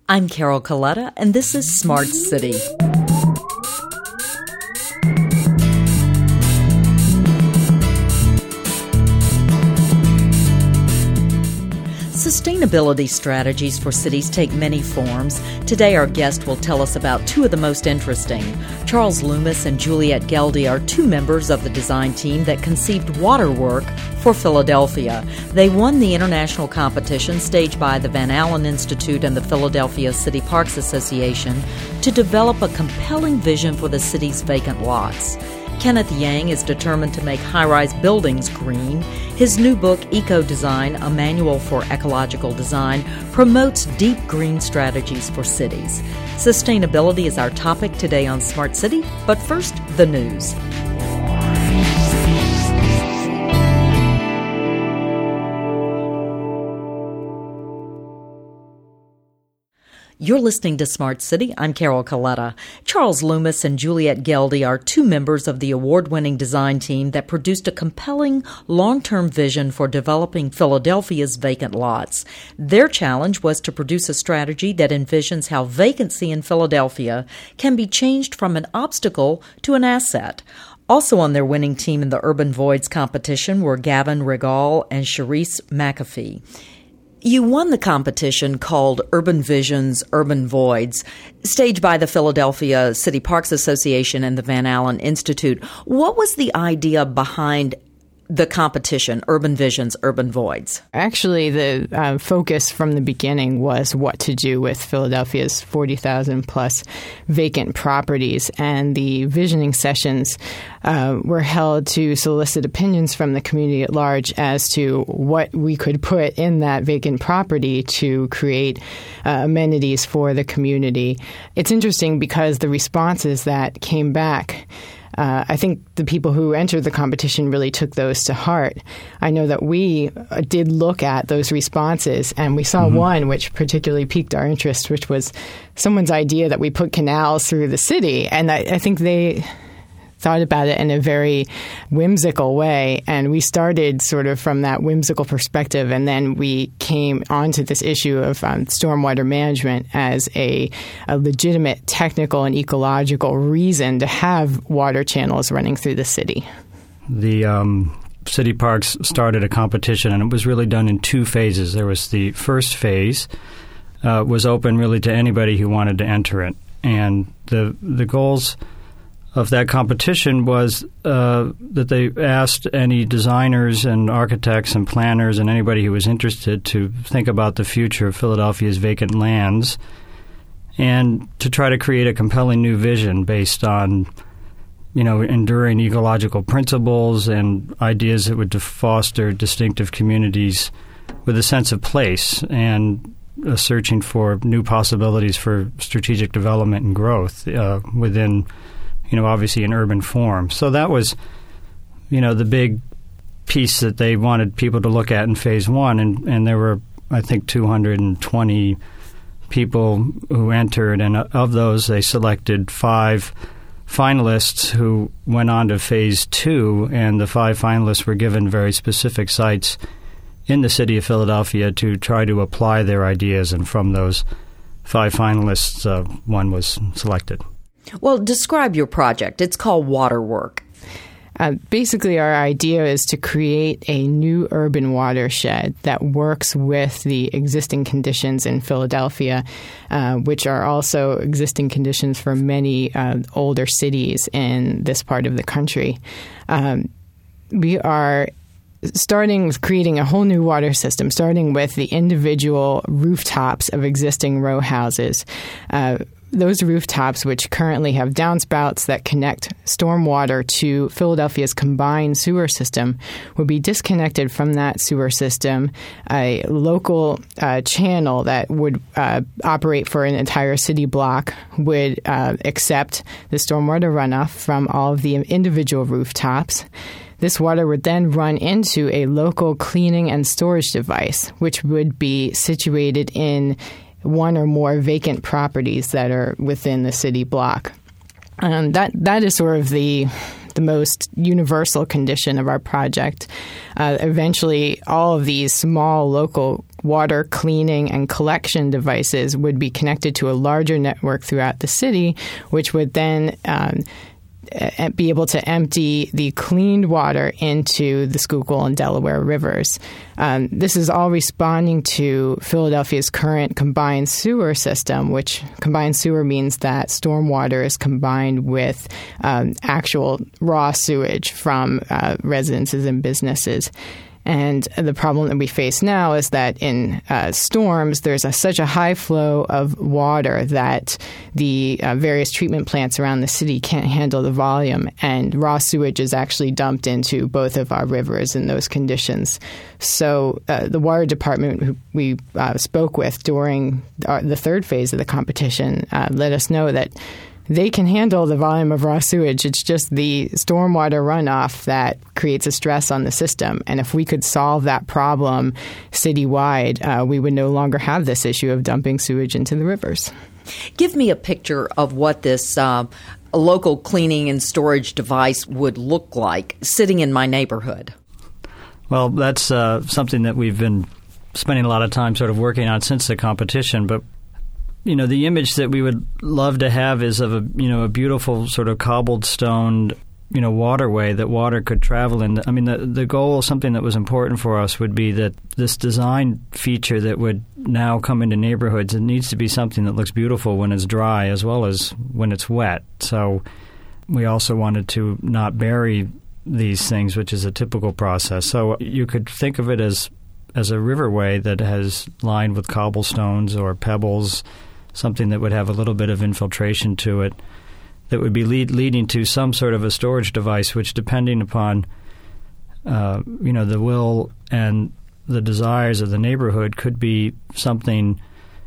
I'm Carol Coletta, and this is Smart City. Sustainability strategies for cities take many forms. Today our guest will tell us about two of the most interesting. Charles Loomis and Juliette Geldy are two members of the design team that conceived Waterwork for Philadelphia. They won the international competition staged by the Van Allen Institute and the Philadelphia City Parks Association to develop a compelling vision for the city's vacant lots. Kenneth Yang is determined to make high-rise buildings green. His new book, Eco Design, A Manual for Ecological Design, promotes deep green strategies for cities. Sustainability is our topic today on Smart City, but first, the news. You're listening to Smart City. I'm Carol Coletta. Charles Loomis and Juliette Geldy are two members of the award-winning design team that produced a compelling long-term vision for developing Philadelphia's vacant lots. Their challenge was to produce a strategy that envisions how vacancy in Philadelphia can be changed from an obstacle to an asset. Also on their winning team in the Urban Voids competition were Gavin Regal and Charisse McAfee. You won the competition called Urban Visions, Urban Voids, staged by the Philadelphia City Parks Association and the Van Allen Institute. What was the idea behind the competition, Urban Visions, Urban Voids? Actually, the focus from the beginning was what to do with Philadelphia's 40,000 plus vacant properties. And the visioning sessions were held to solicit opinions from the community at large as to what we could put in that vacant property to create amenities for the community. It's interesting because the responses that came back, I think the people who entered the competition really took those to heart. I know that we did look at those responses, and we saw one which particularly piqued our interest, which was someone's idea that we put canals through the city. And I think they thought about it in a very whimsical way, and we started sort of from that whimsical perspective, and then we came onto this issue of stormwater management as a legitimate technical and ecological reason to have water channels running through the city. The City Parks started a competition, and it was really done in two phases. There was the first phase was open really to anybody who wanted to enter it, and the goals of that competition was that they asked any designers and architects and planners and anybody who was interested to think about the future of Philadelphia's vacant lands and to try to create a compelling new vision based on, enduring ecological principles and ideas that would foster distinctive communities with a sense of place and searching for new possibilities for strategic development and growth within obviously in urban form. So that was, the big piece that they wanted people to look at in phase one. And there were, I think, 220 people who entered. And of those, they selected 5 finalists who went on to phase two. And the 5 finalists were given very specific sites in the city of Philadelphia to try to apply their ideas. And from those 5 finalists, one was selected. Well, describe your project. It's called Waterwork. Basically, our idea is to create a new urban watershed that works with the existing conditions in Philadelphia, which are also existing conditions for many older cities in this part of the country. We are starting with creating a whole new water system, starting with the individual rooftops of existing row houses. Those rooftops, which currently have downspouts that connect stormwater to Philadelphia's combined sewer system, would be disconnected from that sewer system. A local channel that would operate for an entire city block would accept the stormwater runoff from all of the individual rooftops. This water would then run into a local cleaning and storage device, which would be situated in one or more vacant properties that are within the city block. That is sort of the most universal condition of our project. Eventually, all of these small local water cleaning and collection devices would be connected to a larger network throughout the city, which would then be able to empty the cleaned water into the Schuylkill and Delaware rivers. This is all responding to Philadelphia's current combined sewer system, which combined sewer means that stormwater is combined with actual raw sewage from residences and businesses. And the problem that we face now is that in storms, there's such a high flow of water that the various treatment plants around the city can't handle the volume, and raw sewage is actually dumped into both of our rivers in those conditions. So the water department who we spoke with during the third phase of the competition let us know that they can handle the volume of raw sewage. It's just the stormwater runoff that creates a stress on the system. And if we could solve that problem citywide, we would no longer have this issue of dumping sewage into the rivers. Give me a picture of what this local cleaning and storage device would look like sitting in my neighborhood. Well, that's something that we've been spending a lot of time sort of working on since the competition, but the image that we would love to have is of a beautiful sort of cobbled stone, waterway that water could travel in. I mean, the goal, something that was important for us, would be that this design feature that would now come into neighborhoods, it needs to be something that looks beautiful when it's dry as well as when it's wet. So we also wanted to not bury these things, which is a typical process. So you could think of it as a riverway that has lined with cobblestones or pebbles, something that would have a little bit of infiltration to it, that would be leading to some sort of a storage device, which, depending upon the will and the desires of the neighborhood, could be something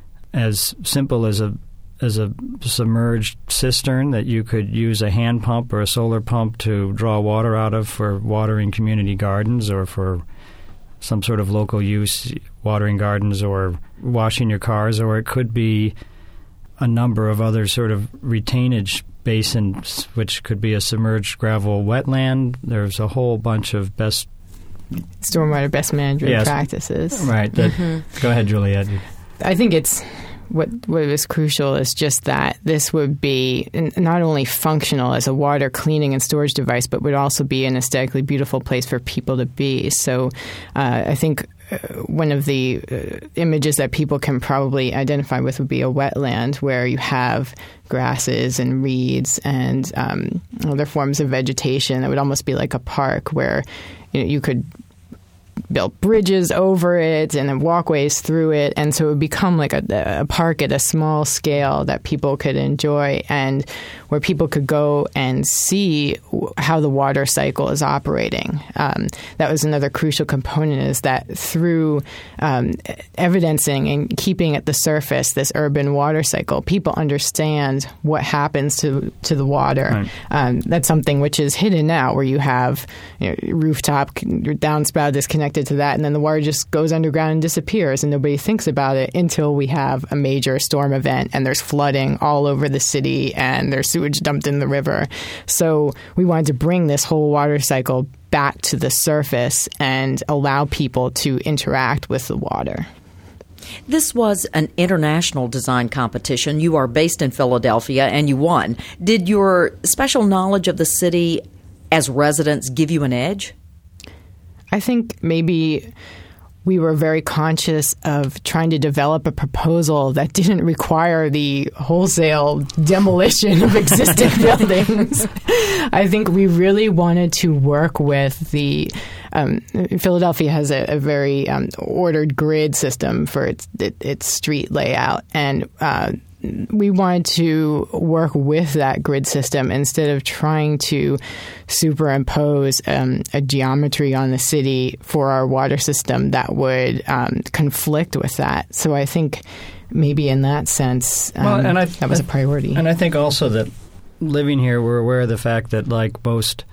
as simple as a submerged cistern that you could use a hand pump or a solar pump to draw water out of for watering community gardens or for some sort of local use, watering gardens or washing your cars, or it could be a number of other sort of retainage basins, which could be a submerged gravel wetland. There's a whole bunch of stormwater best management practices. Right. Go ahead, Juliet. I think what is crucial is just that this would be not only functional as a water cleaning and storage device, but would also be an aesthetically beautiful place for people to be. So I think one of the images that people can probably identify with would be a wetland where you have grasses and reeds and other forms of vegetation. It would almost be like a park where you could built bridges over it and then walkways through it. And so it would become like a park at a small scale that people could enjoy and where people could go and see how the water cycle is operating. That was another crucial component, is that through evidencing and keeping at the surface this urban water cycle, people understand what happens to the water. Right. That's something which is hidden now, where you have rooftop downspout is connected to that, and then the water just goes underground and disappears, and nobody thinks about it until we have a major storm event and there's flooding all over the city and there's sewage dumped in the river. So we wanted to bring this whole water cycle back to the surface and allow people to interact with the water. This was an international design competition. You are based in Philadelphia and you won. Did your special knowledge of the city as residents give you an edge? I think maybe we were very conscious of trying to develop a proposal that didn't require the wholesale demolition of existing buildings. I think we really wanted to work with the Philadelphia has a very ordered grid system for its street layout, and we wanted to work with that grid system instead of trying to superimpose a geometry on the city for our water system that would conflict with that. So I think maybe in that sense, that was a priority. And I think also that living here, we're aware of the fact that, like most,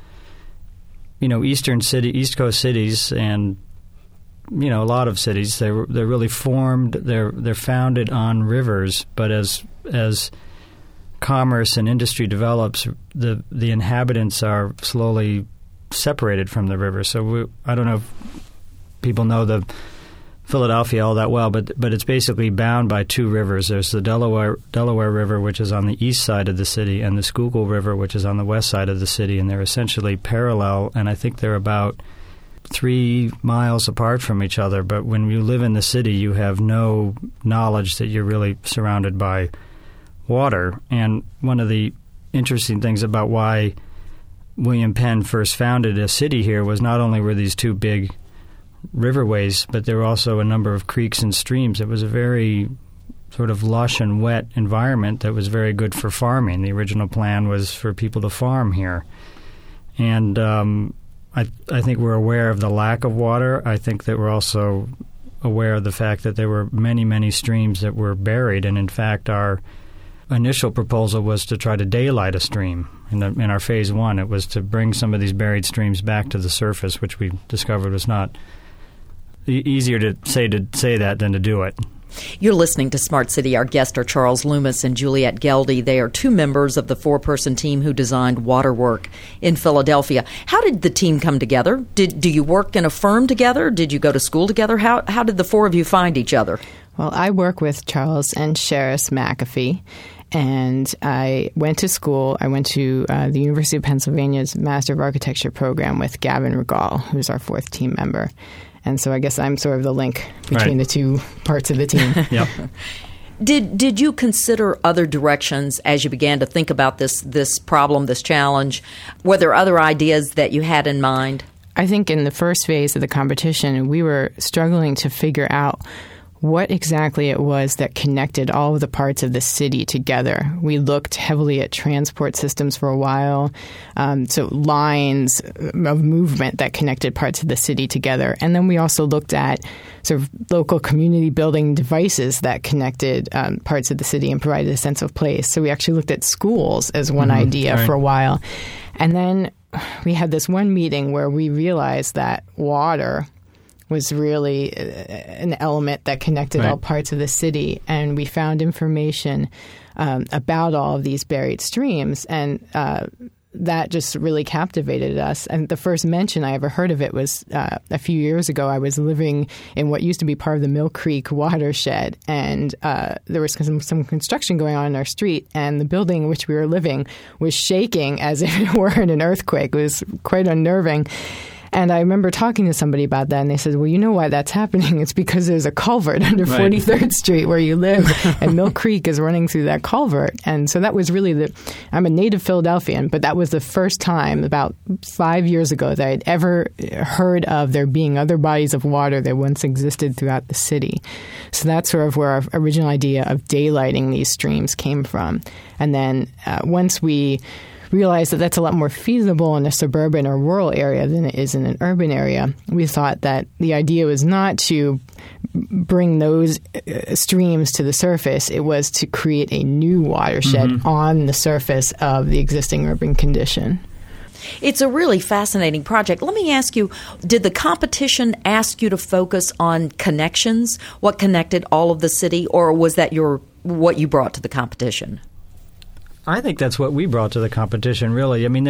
East Coast cities and a lot of cities, they're really formed. They're founded on rivers, but as commerce and industry develops, the inhabitants are slowly separated from the river. So I don't know if people know the Philadelphia all that well, but it's basically bound by two rivers. There's the Delaware River, which is on the east side of the city, and the Schuylkill River, which is on the west side of the city, and they're essentially parallel, and I think they're about 3 miles apart from each other. But when you live in the city, you have no knowledge that you're really surrounded by water. And one of the interesting things about why William Penn first founded a city here was not only were these two big riverways, but there were also a number of creeks and streams. It was a very sort of lush and wet environment that was very good for farming. The original plan was for people to farm here. And I think we're aware of the lack of water. I think that we're also aware of the fact that there were many, many streams that were buried. And in fact, our initial proposal was to try to daylight a stream. In our phase one, it was to bring some of these buried streams back to the surface, which we discovered was not easier to say that than to do it. You're listening to Smart City. Our guests are Charles Loomis and Juliette Geldy. They are two members of the 4-person team who designed Waterwork in Philadelphia. How did the team come together? Do you work in a firm together? Did you go to school together? How did the four of you find each other? Well, I work with Charles and Sheris McAfee, and I went to school. I went to the University of Pennsylvania's Master of Architecture program with Gavin Regal, who's our 4th team member. And so I guess I'm sort of the link between the two parts of the team. Yep. Did you consider other directions as you began to think about this problem, this challenge? Were there other ideas that you had in mind? I think in the first phase of the competition, we were struggling to figure out what exactly it was that connected all of the parts of the city together. We looked heavily at transport systems for a while, so lines of movement that connected parts of the city together. And then we also looked at sort of local community building devices that connected parts of the city and provided a sense of place. So we actually looked at schools as one idea for a while. And then we had this one meeting where we realized that water was really an element that connected all parts of the city. And we found information about all of these buried streams, and that just really captivated us. And the first mention I ever heard of it was a few years ago. I was living in what used to be part of the Mill Creek watershed, and there was some construction going on in our street, and the building in which we were living was shaking as if it were in an earthquake. It was quite unnerving. And I remember talking to somebody about that, and they said, well, you know why that's happening? It's because there's a culvert under 43rd Street where you live, and Mill Creek is running through that culvert. And so that was really I'm a native Philadelphian, but that was the first time about 5 years ago that I'd ever heard of there being other bodies of water that once existed throughout the city. So that's sort of where our original idea of daylighting these streams came from. And then once we realized that that's a lot more feasible in a suburban or rural area than it is in an urban area, we thought that the idea was not to bring those streams to the surface. It was to create a new watershed on the surface of the existing urban condition. It's a really fascinating project. Let me ask you, did the competition ask you to focus on connections, what connected all of the city, or was that what you brought to the competition? I think that's what we brought to the competition, really. I mean,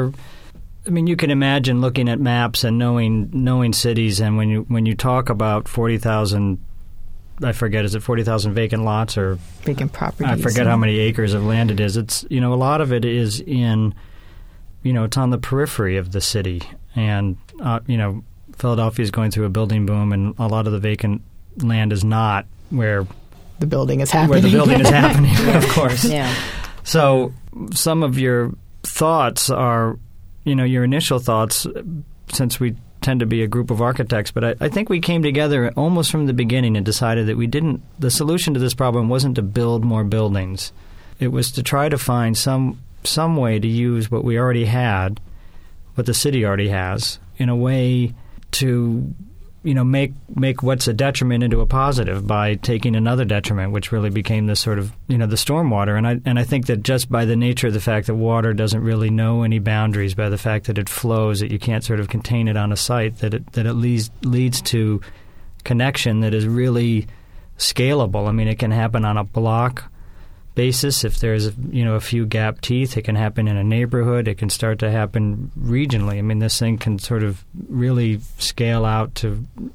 you can imagine looking at maps and knowing cities, and when you talk about 40,000, I forget, is it 40,000 vacant lots or vacant properties? I forget how many acres of land it is. It's a lot of it is in, it's on the periphery of the city, and Philadelphia is going through a building boom, and a lot of the vacant land is not where the building is happening. Where the building is happening, of course. Yeah. So some of your thoughts are, your initial thoughts, since we tend to be a group of architects, but I think we came together almost from the beginning and decided that the solution to this problem wasn't to build more buildings. It was to try to find some way to use what we already had, what the city already has, in a way to make what's a detriment into a positive by taking another detriment, which really became this sort of, the stormwater. And I think that just by the nature of the fact that water doesn't really know any boundaries, by the fact that it flows, that you can't sort of contain it on a site, that it leads to connection that is really scalable. I mean, it can happen on a block basis. If there's a few gap teeth, it can happen in a neighborhood. It can start to happen regionally. I mean, this thing can sort of really scale out to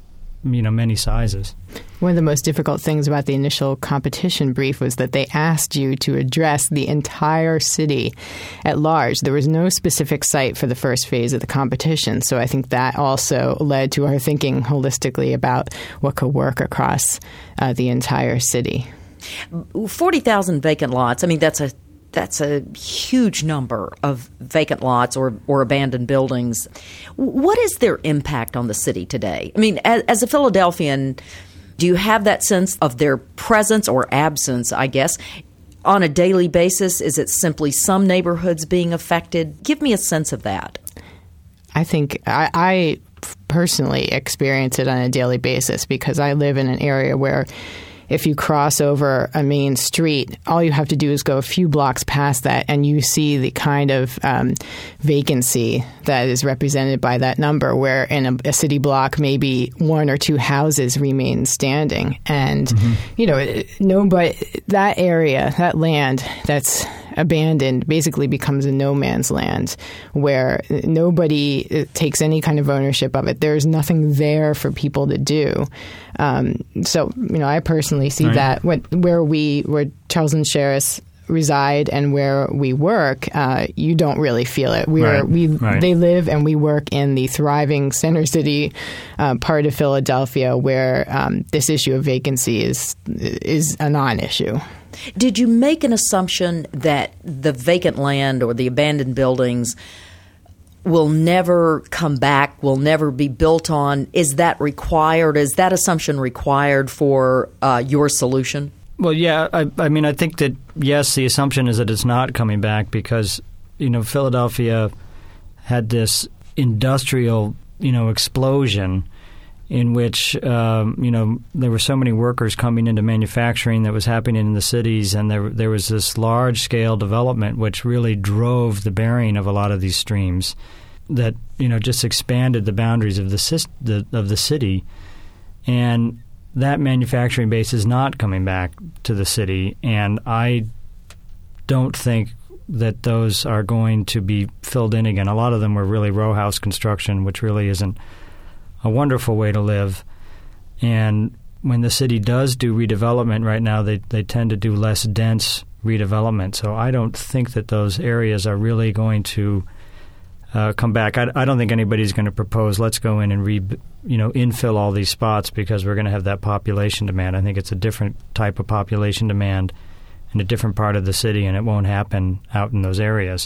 many sizes. One of the most difficult things about the initial competition brief was that they asked you to address the entire city at large. There was no specific site for the first phase of the competition, so I think that also led to our thinking holistically about what could work across the entire city. 40,000 vacant lots. I mean, that's a huge number of vacant lots or abandoned buildings. What is their impact on the city today? I mean, as a Philadelphian, do you have that sense of their presence or absence, I guess, on a daily basis? Is it simply some neighborhoods being affected? Give me a sense of that. I think I personally experience it on a daily basis because I live in an area where if you cross over a main street, all you have to do is go a few blocks past that and you see the kind of vacancy that is represented by that number, where in a city block, maybe one or two houses remain standing. And, that area, that land that's abandoned basically becomes a no man's land where nobody takes any kind of ownership of it. There's nothing there for people to do. I personally see that where Charles and Sherris reside and where we work, you don't really feel it. They live and we work in the thriving Center City part of Philadelphia, where this issue of vacancy is a non-issue. Did you make an assumption that the vacant land or the abandoned buildings will never come back, will never be built on? Is that required? Is that assumption required for your solution? Well, yeah. I think that, yes, the assumption is that it's not coming back because, Philadelphia had this industrial, explosion in which, there were so many workers coming into manufacturing that was happening in the cities, and there was this large-scale development which really drove the bearing of a lot of these streams that, just expanded the boundaries of the city. And that manufacturing base is not coming back to the city, and I don't think that those are going to be filled in again. A lot of them were really row house construction, which really isn't a wonderful way to live. And when the city does do redevelopment right now, they tend to do less dense redevelopment. So I don't think that those areas are really going to come back. I don't think anybody's going to propose, let's go in and infill all these spots because we're going to have that population demand. I think it's a different type of population demand in a different part of the city, and it won't happen out in those areas.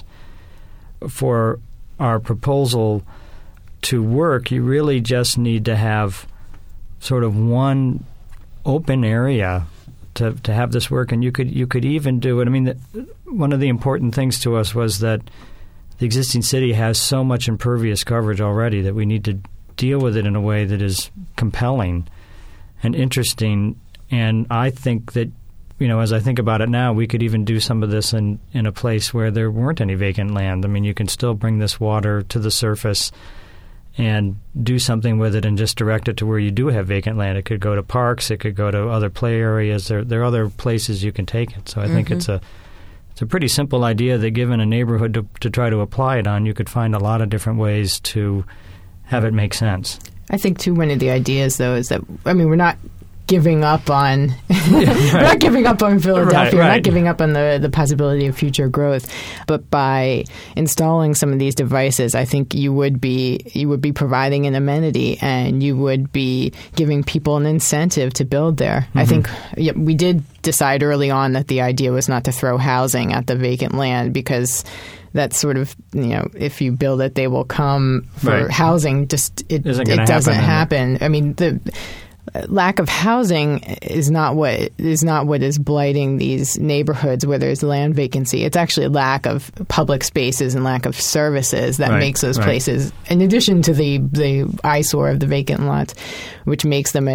For our proposal to work, you really just need to have sort of one open area to have this work, and you could even do it. I mean, one of the important things to us was that the existing city has so much impervious coverage already that we need to deal with it in a way that is compelling and interesting. And I think that, as I think about it now, we could even do some of this in a place where there weren't any vacant land. I mean, you can still bring this water to the surface and do something with it and just direct it to where you do have vacant land. It could go to parks. It could go to other play areas. There are other places you can take it. So I think it's a pretty simple idea that given a neighborhood to try to apply it on, you could find a lot of different ways to have it make sense. I think, too, one of the ideas, though, is that, we're not giving up on we're not giving up on Philadelphia. We're not giving up on the possibility of future growth. But by installing some of these devices, I think you would be providing an amenity, and you would be giving people an incentive to build there. I think we did decide early on that the idea was not to throw housing at the vacant land, because that's sort of, if you build it, they will come for housing. Just it doesn't happen. I mean, the lack of housing is not what is blighting these neighborhoods where there's land vacancy. It's actually a lack of public spaces and lack of services that makes those places, in addition to the eyesore of the vacant lots, which makes them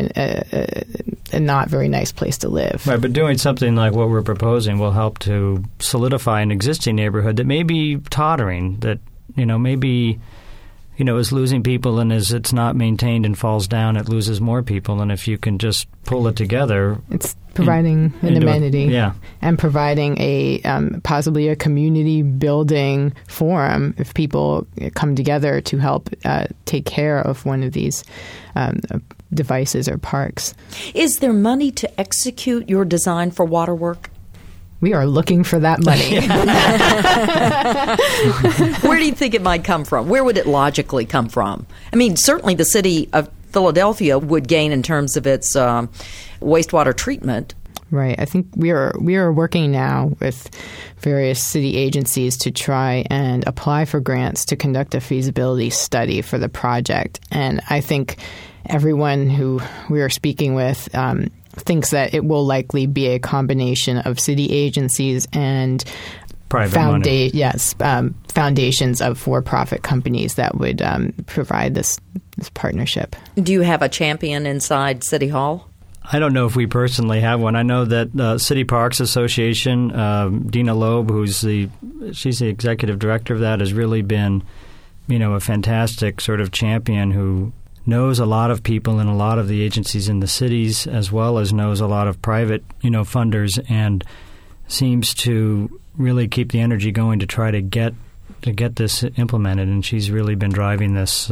a not very nice place to live. Right, but doing something like what we're proposing will help to solidify an existing neighborhood that may be tottering, that maybe is losing people, and as it's not maintained and falls down, it loses more people. And if you can just pull it together, it's providing an amenity, and providing a possibly a community building forum if people come together to help take care of one of these devices or parks. Is there money to execute your design for waterwork? We are looking for that money. Where do you think it might come from? Where would it logically come from? I mean, certainly the city of Philadelphia would gain in terms of its wastewater treatment. Right. I think we are working now with various city agencies to try and apply for grants to conduct a feasibility study for the project. And I think everyone who we are speaking with thinks that it will likely be a combination of city agencies and foundations of for-profit companies that would provide this partnership. Do you have a champion inside City Hall? I don't know if we personally have one. I know that City Parks Association, Dina Loeb, she's the executive director of that, has really been, a fantastic sort of champion who knows a lot of people in a lot of the agencies in the cities, as well as knows a lot of private, funders, and seems to really keep the energy going to try to get this implemented. And she's really been driving this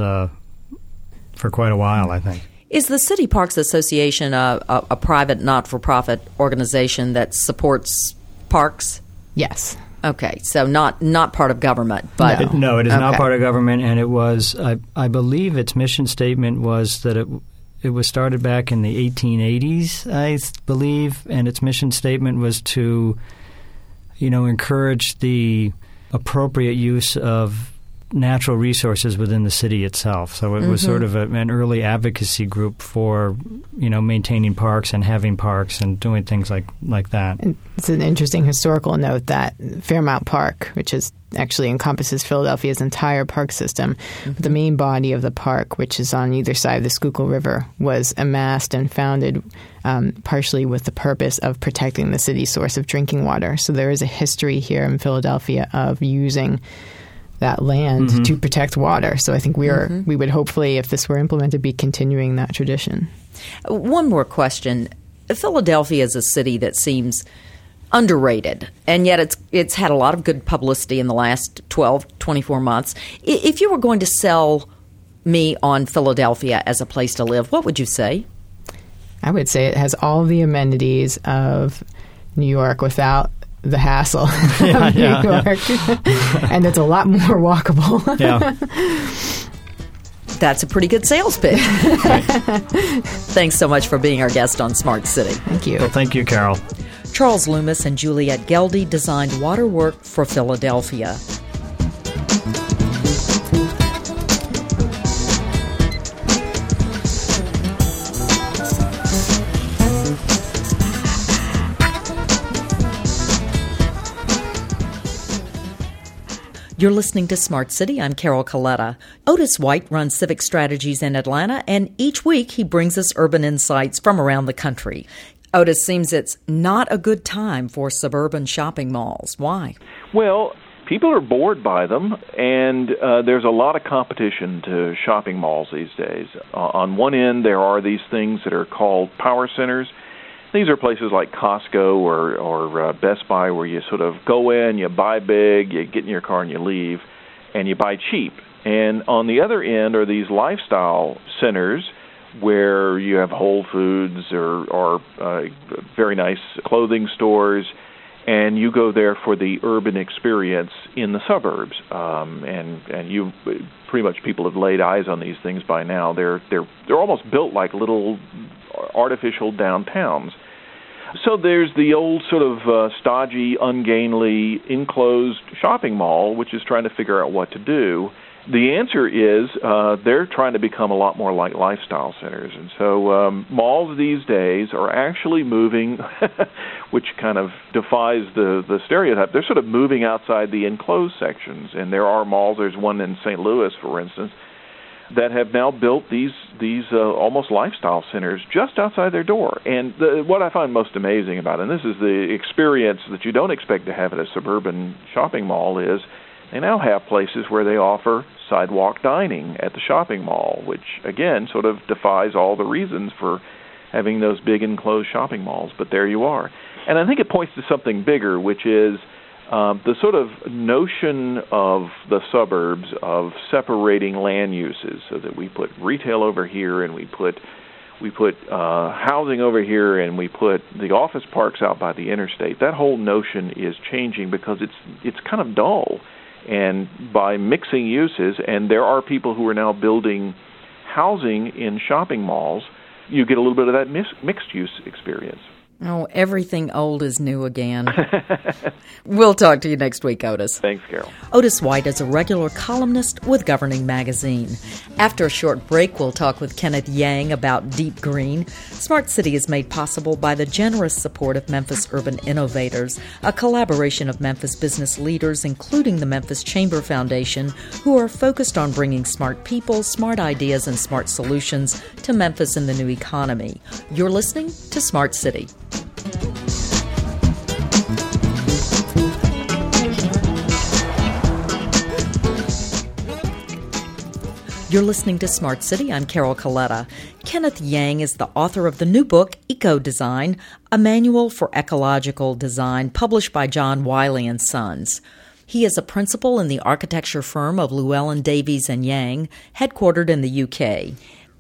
for quite a while, I think. Is the City Parks Association a private, not-for-profit organization that supports parks? Yes. Okay, so not part of government, but no, it is not part of government, and it was. I believe its mission statement was that it was started back in the 1880s, I believe, and its mission statement was to, encourage the appropriate use of natural resources within the city itself. So it was sort of an early advocacy group for, maintaining parks and having parks and doing things like that. And it's an interesting historical note that Fairmount Park, which actually encompasses Philadelphia's entire park system, the main body of the park, which is on either side of the Schuylkill River, was amassed and founded partially with the purpose of protecting the city's source of drinking water. So there is a history here in Philadelphia of using that land to protect water. So I think we would hopefully, if this were implemented, be continuing that tradition. One more question. Philadelphia is a city that seems underrated, and yet it's had a lot of good publicity in the last 12, 24 months. If you were going to sell me on Philadelphia as a place to live, what would you say? I would say it has all the amenities of New York without the hassle of New York. And it's a lot more walkable. That's a pretty good sales pitch. Thanks so much for being our guest on Smart City. Thank you. Well, thank you, Carol. Charles Loomis and Juliette Geldy designed waterwork for Philadelphia. You're listening to Smart City. I'm Carol Coletta. Otis White runs Civic Strategies in Atlanta, and each week he brings us urban insights from around the country. Otis, seems it's not a good time for suburban shopping malls. Why? Well, people are bored by them, and there's a lot of competition to shopping malls these days. On one end, there are these things that are called power centers. These are places like Costco or Best Buy where you sort of go in, you buy big, you get in your car and you leave, and you buy cheap. And on the other end are these lifestyle centers where you have Whole Foods or very nice clothing stores, and you go there for the urban experience in the suburbs. And you pretty much people have laid eyes on these things by now. They're almost built like little artificial downtowns. So there's the old sort of stodgy, ungainly, enclosed shopping mall, which is trying to figure out what to do. The answer is they're trying to become a lot more like lifestyle centers. And so malls these days are actually moving, which kind of defies the stereotype. They're sort of moving outside the enclosed sections. And there are malls, there's one in St. Louis, for instance, that have now built these almost lifestyle centers just outside their door. And what I find most amazing about it, and this is the experience that you don't expect to have at a suburban shopping mall, is They now have places where they offer sidewalk dining at the shopping mall, which, again, sort of defies all the reasons for having those big enclosed shopping malls. But there you are. And I think it points to something bigger, which is the sort of notion of the suburbs of separating land uses, so that we put retail over here and we put housing over here and we put the office parks out by the interstate. That whole notion is changing because it's kind of dull. And by mixing uses, and there are people who are now building housing in shopping malls, you get a little bit of that mixed-use experience. Oh, everything old is new again. We'll talk to you next week, Otis. Thanks, Carol. Otis White is a regular columnist with Governing Magazine. After a short break, we'll talk with Kenneth Yang about Deep Green. Smart City is made possible by the generous support of Memphis Urban Innovators, a collaboration of Memphis business leaders, including the Memphis Chamber Foundation, who are focused on bringing smart people, smart ideas, and smart solutions to Memphis and the new economy. You're listening to Smart City. You're listening to Smart City. I'm Carol Coletta. Kenneth Yang is the author of the new book, Eco Design, a manual for ecological design, published by John Wiley & Sons. He is a principal in the architecture firm of Llewellyn Davies & Yang, headquartered in the UK.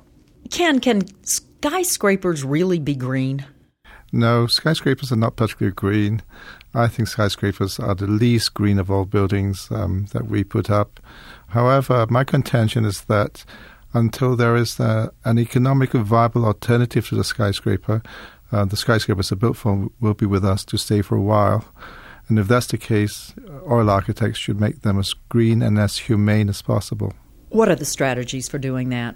Can skyscrapers really be green? No, skyscrapers are not particularly green. I think skyscrapers are the least green of all buildings that we put up. However, my contention is that until there is an economically viable alternative to the skyscrapers are built for will be with us to stay for a while. And if that's the case, oil architects should make them as green and as humane as possible. What are the strategies for doing that?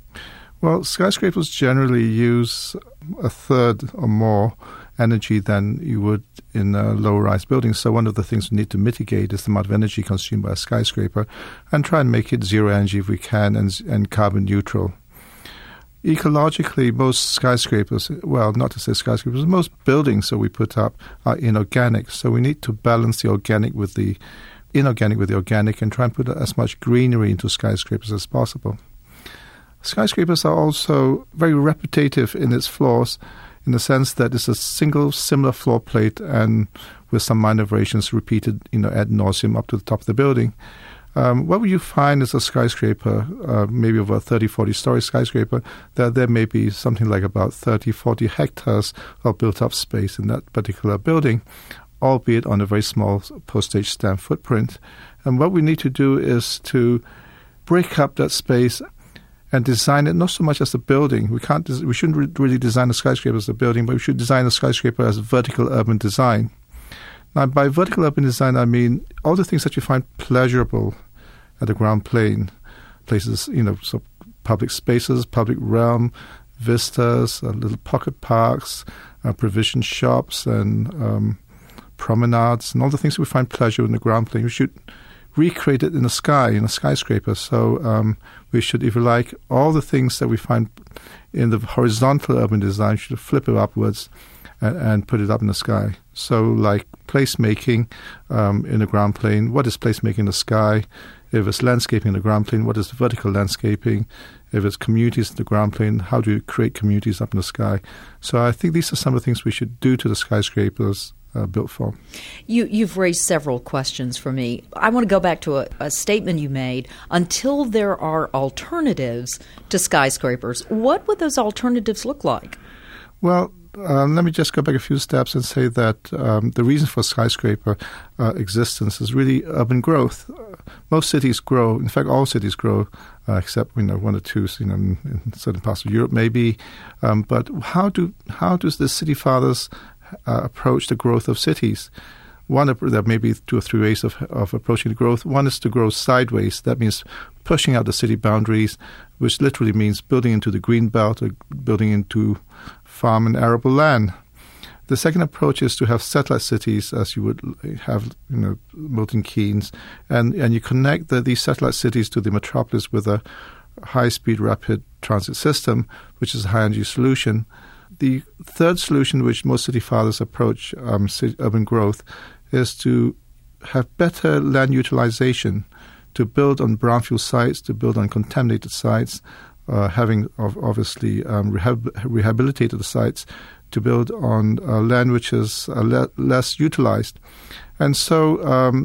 Well, skyscrapers generally use a third or more energy than you would in a low-rise building. So one of the things we need to mitigate is the amount of energy consumed by a skyscraper and try and make it zero energy if we can and carbon neutral. Ecologically, most skyscrapers, well, not to say skyscrapers, most buildings that we put up are inorganic. So we need to balance the organic with the inorganic with the organic and try and put as much greenery into skyscrapers as possible. Skyscrapers are also very repetitive in its floors, in the sense that it's a single similar floor plate and with some minor variations repeated, ad nauseum up to the top of the building. What you find is a skyscraper, maybe over a 30, 40-story skyscraper, that there may be something like about 30, 40 hectares of built-up space in that particular building, albeit on a very small postage stamp footprint. And what we need to do is to break up that space and design it not so much as a building. We shouldn't really design a skyscraper as a building, but we should design a skyscraper as vertical urban design. Now, by vertical urban design, I mean all the things that you find pleasurable at the ground plane, places, so public spaces, public realm, vistas, little pocket parks, provision shops, and promenades, and all the things that we find pleasure in the ground plane. We should recreate it in the sky, in a skyscraper. So we should, if you like, all the things that we find in the horizontal urban design, should flip it upwards and put it up in the sky. So like placemaking in the ground plane, what is placemaking in the sky? If it's landscaping in the ground plane, what is vertical landscaping? If it's communities in the ground plane, how do you create communities up in the sky? So I think these are some of the things we should do to the skyscrapers built for. You've raised several questions for me. I want to go back to a statement you made. Until there are alternatives to skyscrapers, what would those alternatives look like? Well, let me just go back a few steps and say that the reason for skyscraper existence is really urban growth. Most cities grow. In fact, all cities grow, except one or two, in certain parts of Europe, maybe. But how does the city fathers approach the growth of cities? There may be two or three ways of approaching the growth. One is to grow sideways. That means pushing out the city boundaries, which literally means building into the green belt or building into farm and arable land. The second approach is to have satellite cities, as you would have, Milton Keynes, and you connect these satellite cities to the metropolis with a high-speed rapid transit system, which is a high-energy solution. The third solution, which most city fathers approach urban growth, is to have better land utilization, to build on brownfield sites, to build on contaminated sites, having obviously rehabilitated the sites, to build on land which is less utilized. And so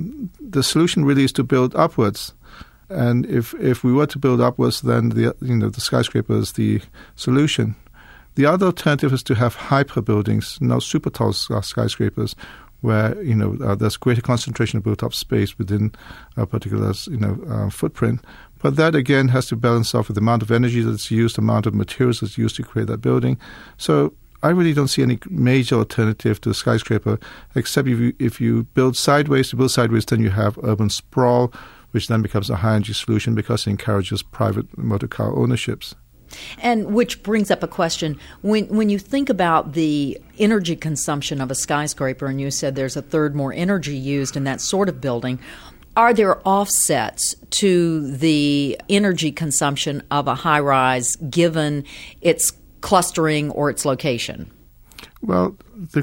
the solution really is to build upwards. And if we were to build upwards, then the skyscraper is the solution. The other alternative is to have hyper buildings, super tall skyscrapers, where there's greater concentration of built-up space within a particular footprint. But that again has to balance off with the amount of energy that's used, the amount of materials that's used to create that building. So I really don't see any major alternative to a skyscraper, except if you build sideways. To build sideways, then you have urban sprawl, which then becomes a high energy solution because it encourages private motor car ownerships. And which brings up a question. When you think about the energy consumption of a skyscraper, and you said there's a third more energy used in that sort of building, are there offsets to the energy consumption of a high-rise given its clustering or its location? Well,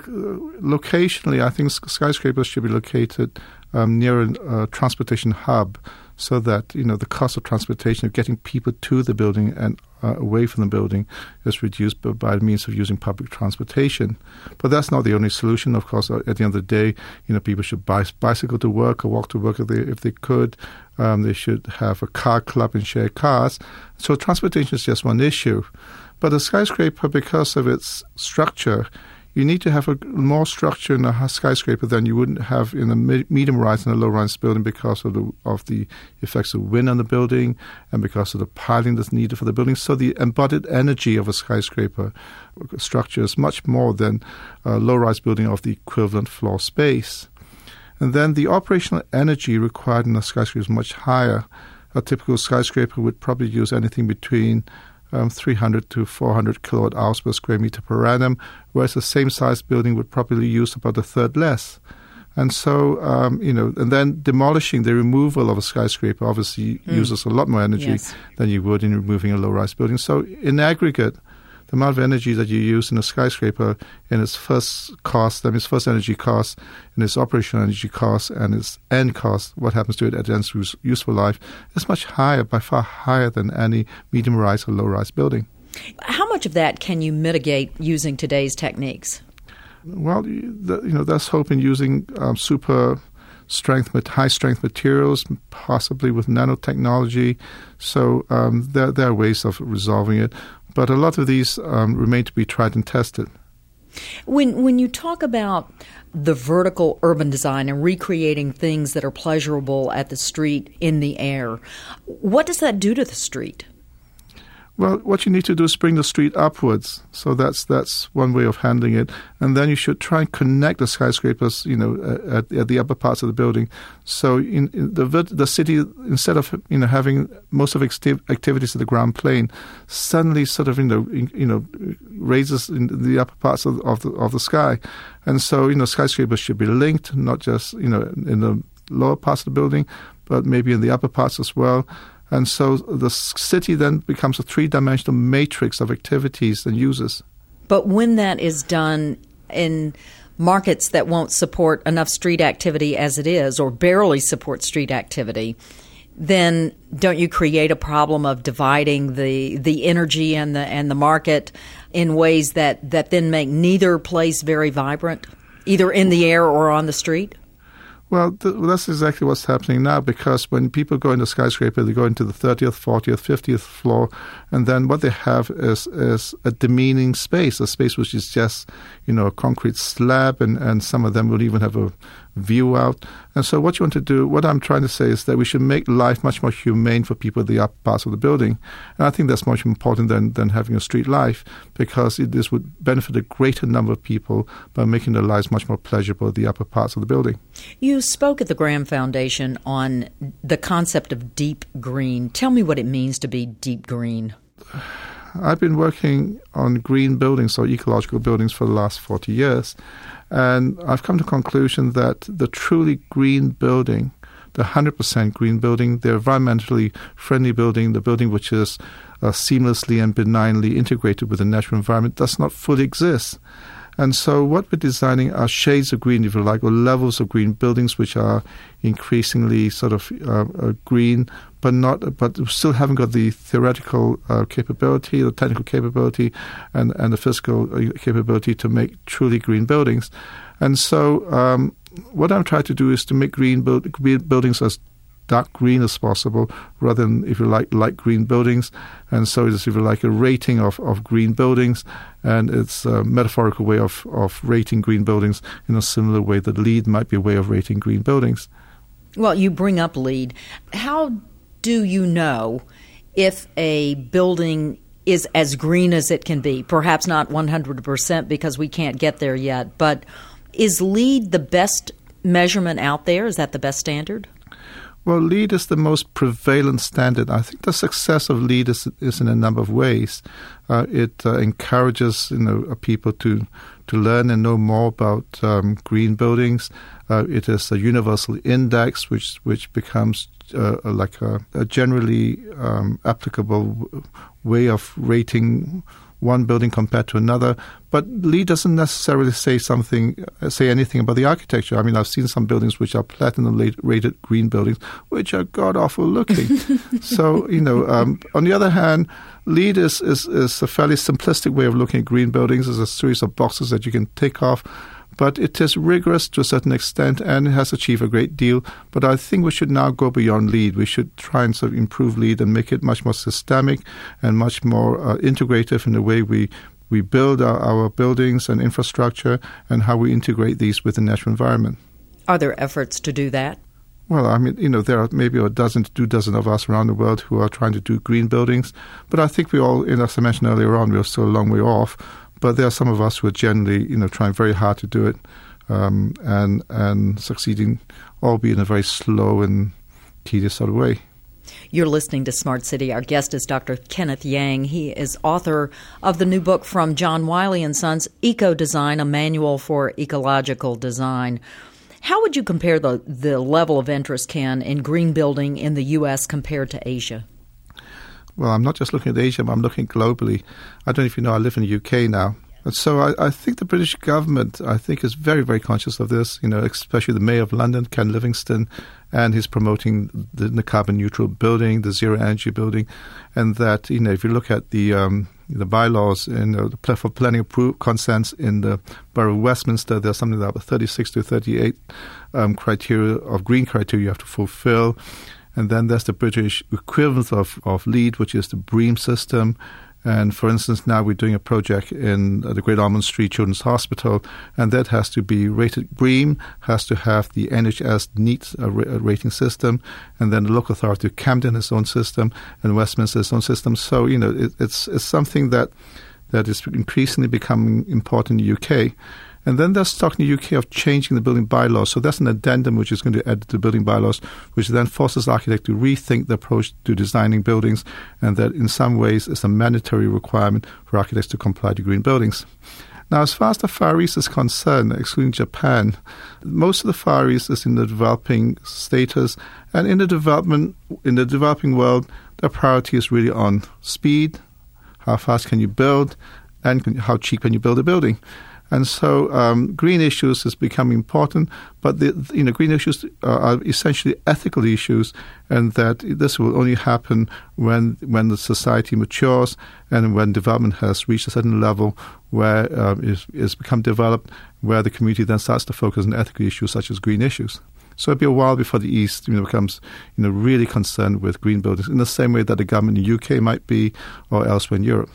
locationally, I think skyscrapers should be located near a transportation hub, so that the cost of transportation, of getting people to the building and away from the building, is reduced by means of using public transportation. But that's not the only solution. Of course, at the end of the day, people should bicycle to work or walk to work if they could. They should have a car club and share cars. So transportation is just one issue. But a skyscraper, because of its structure, you need to have more structure in a skyscraper than you wouldn't have in a medium-rise and a low-rise building, because of the effects of wind on the building and because of the piling that's needed for the building. So the embodied energy of a skyscraper structure is much more than a low-rise building of the equivalent floor space. And then the operational energy required in a skyscraper is much higher. A typical skyscraper would probably use anything between 300 to 400 kilowatt hours per square meter per annum, whereas the same size building would probably use about a third less. And so, and then demolishing, the removal of a skyscraper obviously uses a lot more energy than you would in removing a low-rise building. So in aggregate, the amount of energy that you use in a skyscraper in its first cost, that means first energy cost, in its operational energy cost, and its end cost, what happens to it at the end of useful life, is much higher, by far higher than any medium-rise or low-rise building. How much of that can you mitigate using today's techniques? Well, that's hoping using high-strength materials, possibly with nanotechnology. So there are ways of resolving it. But a lot of these remain to be tried and tested. When you talk about the vertical urban design and recreating things that are pleasurable at the street in the air, what does that do to the street? Well, what you need to do is bring the street upwards. So that's one way of handling it. And then you should try and connect the skyscrapers, at the upper parts of the building. So in the city, instead of having most of activities at the ground plane, suddenly sort of raises in the upper parts of the sky. And so skyscrapers should be linked, not just in the lower parts of the building, but maybe in the upper parts as well. And so the city then becomes a three-dimensional matrix of activities and uses. But when that is done in markets that won't support enough street activity as it is, or barely support street activity, then don't you create a problem of dividing the energy and the market in ways that then make neither place very vibrant, either in the air or on the street? Well, that's exactly what's happening now, because when people go into skyscraper, they go into the 30th, 40th, 50th floor, and then what they have is a demeaning space, a space which is just, a concrete slab, and some of them will even have a view out. And so what I'm trying to say is that we should make life much more humane for people at the upper parts of the building. And I think that's much more important than having a street life, because this would benefit a greater number of people by making their lives much more pleasurable at the upper parts of the building. You spoke at the Graham Foundation on the concept of deep green. Tell me what it means to be deep green. I've been working on green buildings or ecological buildings for the last 40 years. And I've come to the conclusion that the truly green building, the 100% green building, the environmentally friendly building, the building which is seamlessly and benignly integrated with the natural environment, does not fully exist. And so what we're designing are shades of green, if you like, or levels of green, buildings which are increasingly sort of green, but still haven't got the theoretical capability, the technical capability, and the physical capability to make truly green buildings. And so what I'm trying to do is to make green buildings as dark green as possible, rather than, if you like, light green buildings. And so it's, if you like, a rating of green buildings, and it's a metaphorical way of rating green buildings in a similar way that LEED might be a way of rating green buildings. Well, you bring up LEED. How do you know if a building is as green as it can be? Perhaps not 100% because we can't get there yet, but is LEED the best measurement out there? Is that the best standard? Well, LEED is the most prevalent standard. I think the success of LEED is in a number of ways. It encourages people to learn and know more about green buildings. It is a universal index which becomes like a generally applicable way of rating one building compared to another. But LEED doesn't necessarily say anything about the architecture. I mean, I've seen some buildings which are platinum-rated green buildings, which are god-awful looking. So, on the other hand, LEED is a fairly simplistic way of looking at green buildings. There's a series of boxes that you can tick off. But it is rigorous to a certain extent, and it has achieved a great deal. But I think we should now go beyond LEED. We should try and sort of improve LEED and make it much more systemic and much more integrative in the way we build our buildings and infrastructure, and how we integrate these with the natural environment. Are there efforts to do that? Well, I mean, there are maybe a dozen of us around the world who are trying to do green buildings. But I think we all, as I mentioned earlier on, we're still a long way off. But there are some of us who are generally, trying very hard to do it and succeeding, albeit in a very slow and tedious sort of way. You're listening to Smart City. Our guest is Dr. Kenneth Yang. He is author of the new book from John Wiley & Sons, Eco Design, a Manual for Ecological Design. How would you compare the level of interest, Ken, in green building in the U.S. compared to Asia? Well, I'm not just looking at Asia, but I'm looking globally. I don't know if you know, I live in the UK now. And so I think the British government, is very, very conscious of this, especially the Mayor of London, Ken Livingstone, and he's promoting the carbon neutral building, the zero energy building, and that, if you look at the bylaws for planning consents in the Borough of Westminster, there's something about 36 to 38 criteria of green criteria you have to fulfill. And then there's the British equivalent of LEED, which is the BREEAM system. And for instance, now we're doing a project in the Great Ormond Street Children's Hospital, and that has to be rated BREEAM, has to have the NHS NEAT rating system, and then the local authority of Camden has its own system, and Westminster has its own system. So, it's something that is increasingly becoming important in the UK. And then there's talk in the UK of changing the building bylaws. So that's an addendum which is going to add to the building bylaws, which then forces architects to rethink the approach to designing buildings, and that in some ways is a mandatory requirement for architects to comply to green buildings. Now, as far as the Far East is concerned, excluding Japan, most of the Far East is in the developing status, and in the developing world, the priority is really on speed, how fast can you build, and how cheap can you build a building. And so green issues is becoming important, but green issues are essentially ethical issues, and that this will only happen when the society matures and when development has reached a certain level where it's become developed, where the community then starts to focus on ethical issues such as green issues. So it'll be a while before the East becomes really concerned with green buildings in the same way that the government in the UK might be, or elsewhere in Europe.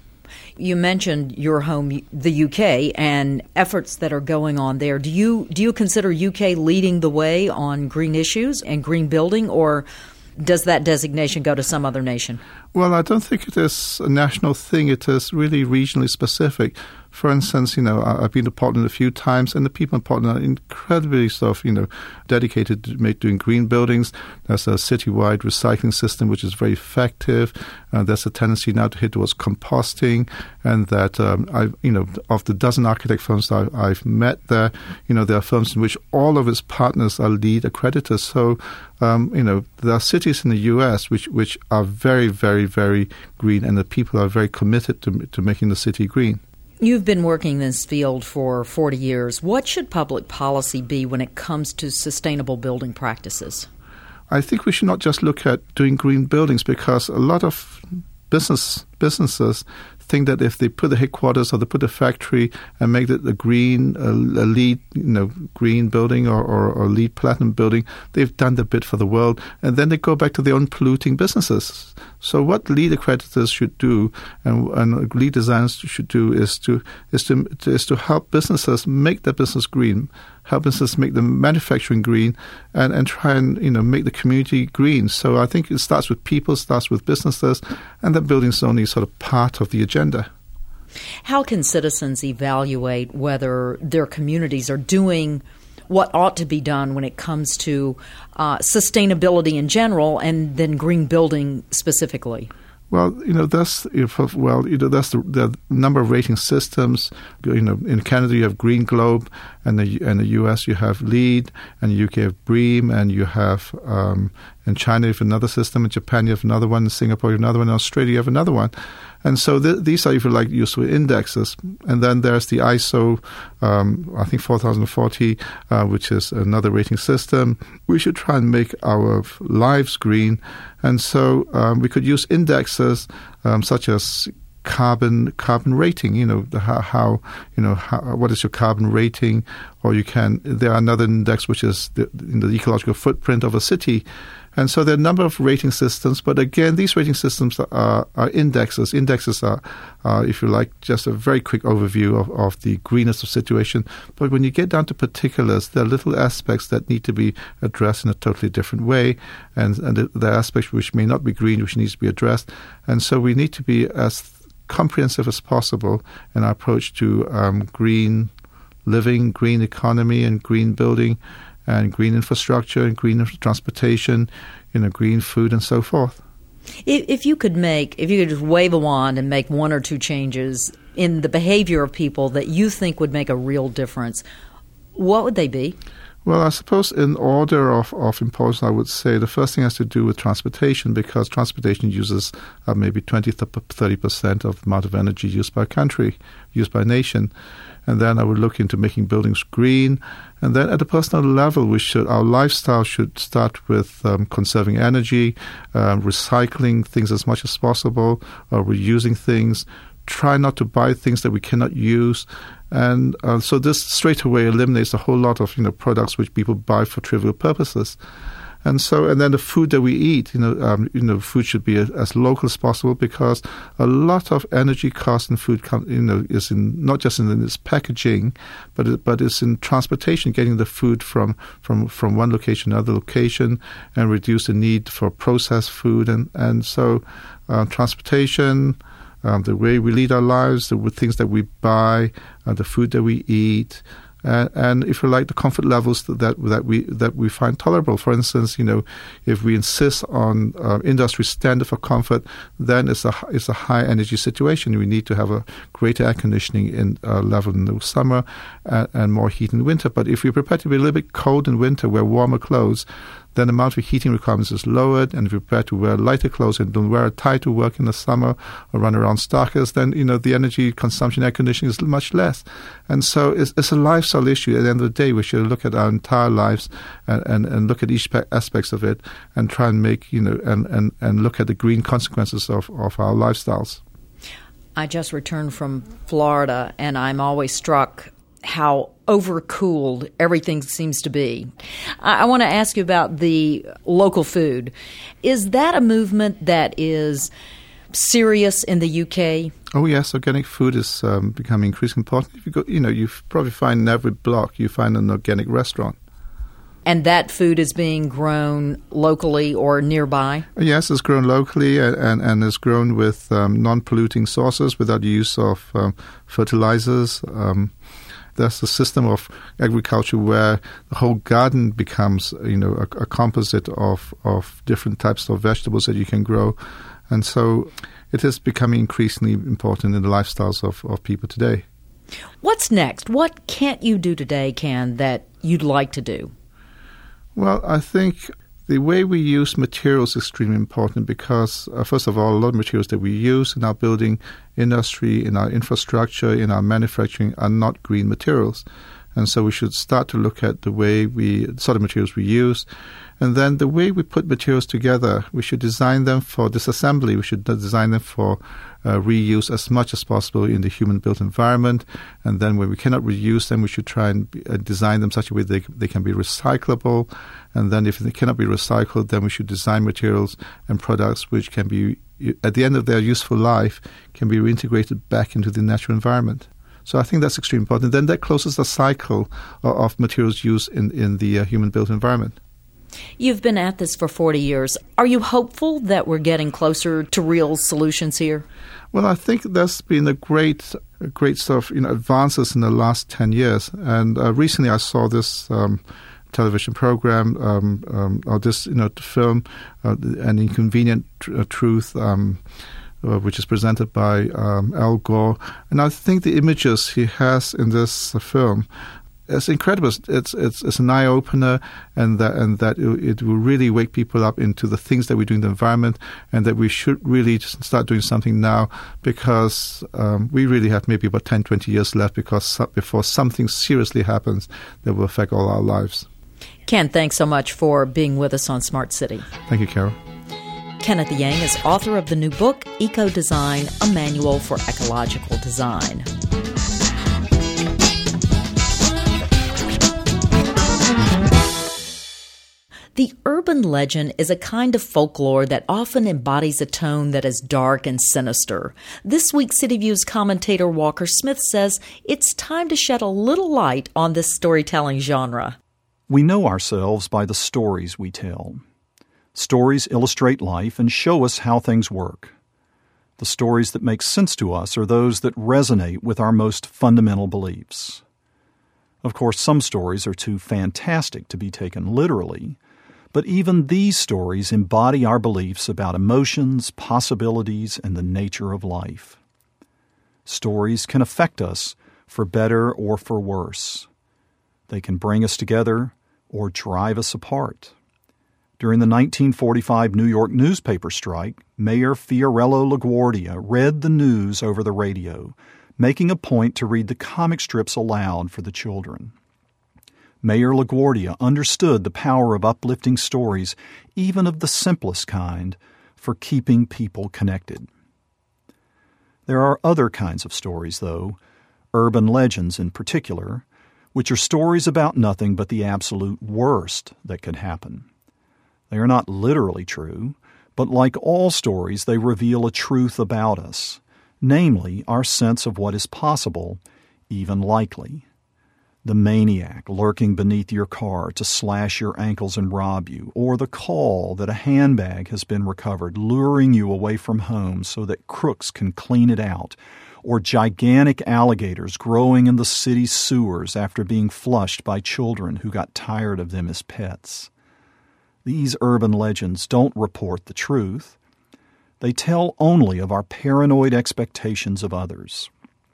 You mentioned your home, the UK, and efforts that are going on there. Do you consider UK leading the way on green issues and green building, or does that designation go to some other nation? Well, I don't think it is a national thing. It is really regionally specific. For instance, I've been to Portland a few times, and the people in Portland are incredibly dedicated to doing green buildings. There's a citywide recycling system which is very effective. There's a tendency now to head towards composting, and that of the dozen architect firms I've met there, there are firms in which all of its partners are LEED accreditors. So, there are cities in the U.S. which are very, very, very green, and the people are very committed to making the city green. You've been working in this field for 40 years. What should public policy be when it comes to sustainable building practices? I think we should not just look at doing green buildings, because a lot of businesses think that if they put a headquarters or they put a factory and make it a LEED, green building or LEED platinum building, they've done their bit for the world, and then they go back to their own polluting businesses. So what LEED accreditors should do and LEED designers should do is to help businesses make their business green, help businesses make the manufacturing green, and try and make the community green. So I think it starts with people, starts with businesses, and that building is only sort of part of the agenda. How can citizens evaluate whether their communities are doing what ought to be done when it comes to sustainability in general and then green building specifically? Well, that's the number of rating systems. In Canada you have Green Globe, and the US you have LEED, and the UK you have BREEAM, and you have in China you have another system, in Japan you have another one, in Singapore you have another one, in Australia you have another one. And so these are, if you like, useful indexes. And then there's the ISO, I think 4040, which is another rating system. We should try and make our lives green. And so we could use indexes such as carbon rating. What is your carbon rating? Or there are another index which is the ecological footprint of a city. And so there are a number of rating systems, but again, these rating systems are indexes. Indexes are, if you like, just a very quick overview of the greenness of situation. But when you get down to particulars, there are little aspects that need to be addressed in a totally different way, and there are aspects which may not be green, which needs to be addressed. And so we need to be as comprehensive as possible in our approach to green living, green economy, and green building, and green infrastructure, and green transportation, green food, and so forth. If you could just wave a wand and make one or two changes in the behavior of people that you think would make a real difference, what would they be? Well, I suppose in order of importance, I would say the first thing has to do with transportation, because transportation uses maybe 20-30% of the amount of energy used by a country, used by a nation. And then I would look into making buildings green. And then at a personal level, our lifestyle should start with conserving energy, recycling things as much as possible, reusing things. Try not to buy things that we cannot use. And so this straight away eliminates a whole lot of products which people buy for trivial purposes. And then the food that we eat, food should be as local as possible, because a lot of energy cost in food, is in not just in its packaging, but it's in transportation, getting the food from one location to another location, and reduce the need for processed food, and so transportation, the way we lead our lives, the things that we buy, the food that we eat. And if you like, the comfort levels that we find tolerable. For instance, if we insist on industry standard for comfort, then it's a high energy situation. We need to have a greater air conditioning level in the summer and more heat in winter. But if we're prepared to be a little bit cold in winter, wear warmer clothes, then the amount of heating requirements is lowered. And if you're prepared to wear lighter clothes and don't wear a tie to work in the summer or run around starkers, then the energy consumption, air conditioning is much less. And so it's a lifestyle issue. At the end of the day, we should look at our entire lives and look at each aspects of it, and try and make and look at the green consequences of our lifestyles. I just returned from Florida, and I'm always struck how overcooled everything seems to be. I want to ask you about the local food. Is that a movement that is serious in the UK? Oh yes, organic food is becoming increasingly important. If you go, you probably find in every block you find an organic restaurant. And that food is being grown locally or nearby? Yes, it's grown locally and is grown with non-polluting sources without the use of fertilizers. There's a system of agriculture where the whole garden becomes, a composite of different types of vegetables that you can grow. And so it is becoming increasingly important in the lifestyles of people today. What's next? What can't you do today, Ken, that you'd like to do? Well, I think The way we use materials is extremely important because, first of all, a lot of materials that we use in our building industry, in our infrastructure, in our manufacturing are not green materials. And so we should start to look at the sort of materials we use. And then the way we put materials together, we should design them for disassembly. We should design them for reuse as much as possible in the human-built environment. And then when we cannot reuse them, we should try and design them such a way they can be recyclable. And then if they cannot be recycled, then we should design materials and products which can be, at the end of their useful life, can be reintegrated back into the natural environment. So I think that's extremely important. Then that closes the cycle of materials used in the human-built environment. You've been at this for 40 years. Are you hopeful that we're getting closer to real solutions here? Well, I think there's been a great sort of advances in the last 10 years. And recently I saw this television program or this film, An Inconvenient Truth, which is presented by Al Gore. And I think the images he has in this film, it's incredible. It's an eye opener, and that it will really wake people up into the things that we do in the environment, and that we should really just start doing something now, because we really have maybe about 10, 20 years left before something seriously happens that will affect all our lives. Ken, thanks so much for being with us on Smart City. Thank you, Carol. Kenneth Yang is author of the new book, Eco Design, A Manual for Ecological Design. The urban legend is a kind of folklore that often embodies a tone that is dark and sinister. This week, City View's commentator Walker Smith says it's time to shed a little light on this storytelling genre. We know ourselves by the stories we tell. Stories illustrate life and show us how things work. The stories that make sense to us are those that resonate with our most fundamental beliefs. Of course, some stories are too fantastic to be taken literally, but even these stories embody our beliefs about emotions, possibilities, and the nature of life. Stories can affect us for better or for worse. They can bring us together or drive us apart. During the 1945 New York newspaper strike, Mayor Fiorello LaGuardia read the news over the radio, making a point to read the comic strips aloud for the children. Mayor LaGuardia understood the power of uplifting stories, even of the simplest kind, for keeping people connected. There are other kinds of stories, though, urban legends in particular, which are stories about nothing but the absolute worst that could happen. They are not literally true, but like all stories, they reveal a truth about us, namely our sense of what is possible, even likely. The maniac lurking beneath your car to slash your ankles and rob you, or the call that a handbag has been recovered, luring you away from home so that crooks can clean it out, or gigantic alligators growing in the city's sewers after being flushed by children who got tired of them as pets. These urban legends don't report the truth. They tell only of our paranoid expectations of others.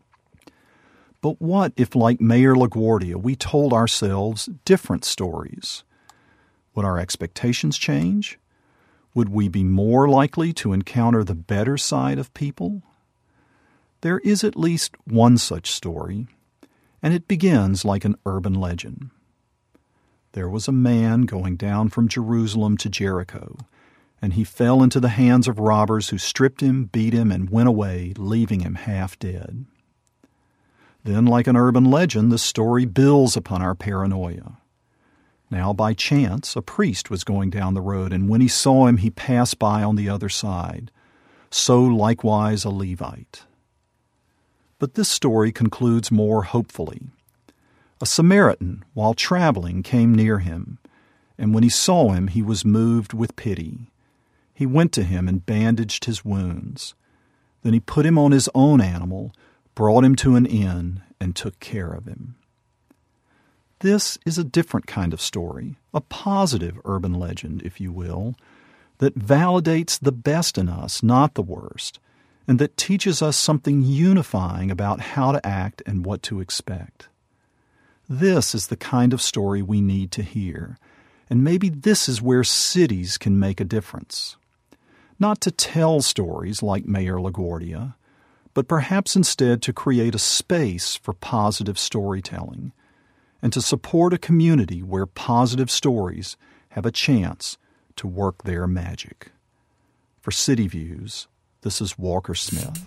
But what if, like Mayor LaGuardia, we told ourselves different stories? Would our expectations change? Would we be more likely to encounter the better side of people? There is at least one such story, and it begins like an urban legend. There was a man going down from Jerusalem to Jericho, and he fell into the hands of robbers who stripped him, beat him, and went away, leaving him half dead. Then, like an urban legend, the story builds upon our paranoia. Now, by chance, a priest was going down the road, and when he saw him, he passed by on the other side. So likewise a Levite. But this story concludes more hopefully. A Samaritan, while traveling, came near him, and when he saw him, he was moved with pity. He went to him and bandaged his wounds. Then he put him on his own animal, brought him to an inn, and took care of him. This is a different kind of story, a positive urban legend, if you will, that validates the best in us, not the worst, and that teaches us something unifying about how to act and what to expect. This is the kind of story we need to hear, And maybe this is where cities can make a difference. Not to tell stories like Mayor LaGuardia, but perhaps instead to create a space for positive storytelling and to support a community where positive stories have a chance to work their magic. For City Views, this is Walker Smith.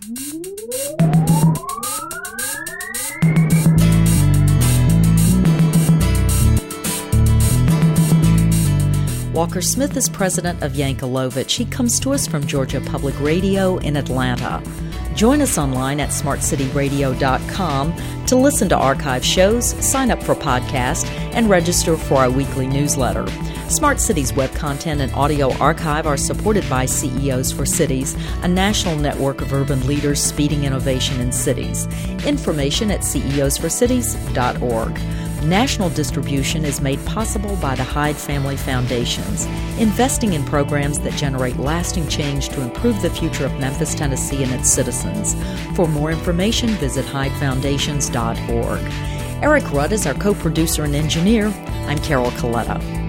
Walker Smith is president of Yankelovich. He comes to us from Georgia Public Radio in Atlanta. Join us online at smartcityradio.com to listen to archive shows, sign up for podcasts, and register for our weekly newsletter. Smart Cities web content and audio archive are supported by CEOs for Cities, a national network of urban leaders speeding innovation in cities. Information at ceosforcities.org. National distribution is made possible by the Hyde Family Foundations, investing in programs that generate lasting change to improve the future of Memphis, Tennessee, and its citizens. For more information, visit hydefoundations.org. Eric Rudd is our co-producer and engineer. I'm Carol Coletta.